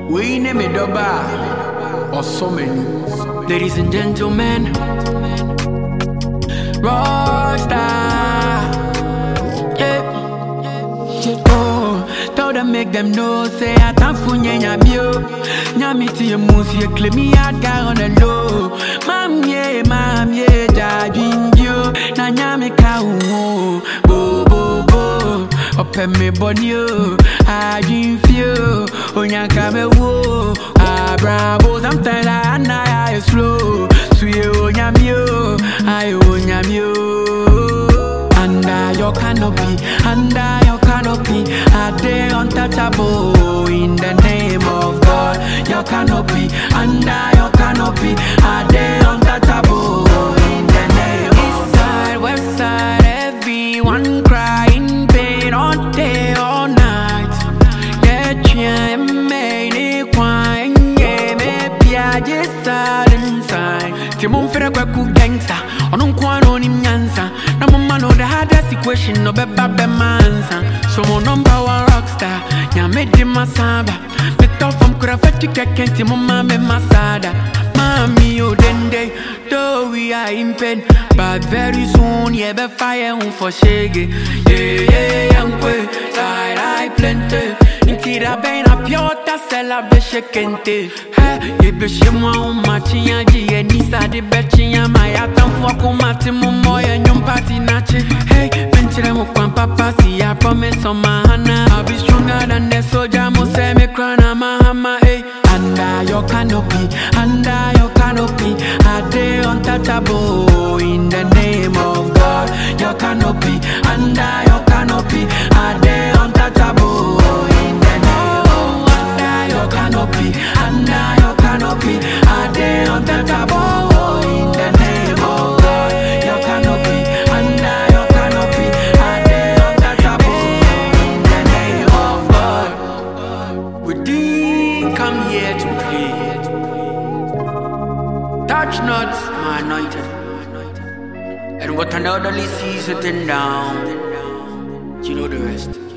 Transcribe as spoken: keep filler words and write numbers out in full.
We name it Doba or so many. Ladies and gentlemen, Rockstar. Yeah. Oh, tell them make them know. Say I can't funye nyamio. Nyami ti ye musi ye claim me hard guy on the low. Mam ye, mam ye, jajinjo. Na nyami ka umo. Bo bo bo. Open me bonio. I dream feel. Onyanka me wo. Ah bravo. Sometimes I na I slow. Suye onyamio. Ayo onyamio. Under your canopy, under your canopy, I dey untouchable in the name of God. Your canopy, under your canopy, I dey untouchable in the name of God. East side, west side, everyone crying pain all day, all night. Yeah, yeah, me ni kwa nye me pia jesa inside. Timon fere kwa ku gangsta, onun kwa no ni nyansa. Na mama know the hardest equation, no be babe mansa. So my number one rockstar, nya me di masaba. Me tough from kura feti kekenti, mama me masada. Mami o dende, though we are in pain, but very soon yeah be fire on for shege. Yeah yeah yeah, nkwe side I plenty. Intira ben a piota sella be shekente. Hey, ye be shimwa on machi ya ji ye nisa de bechi ya maya tamfwa kumati mumoya nyumpati nache. Hey, venture mo kwa papa si I promise on my hana. I'll be stronger than the soldier mo say me krana mahama. Hey, under your canopy, under your canopy, I dey untouchable in the name of God. Your canopy, under your canopy, I dey untouchable in the name of God. Under your canopy, under your canopy, I dey untouchable in the name of God. Your canopy, under your canopy, I dey untouchable in the name of God. We didn't come here to play. Touch not my anointed, and what an elderly sees sitting down, you know the rest.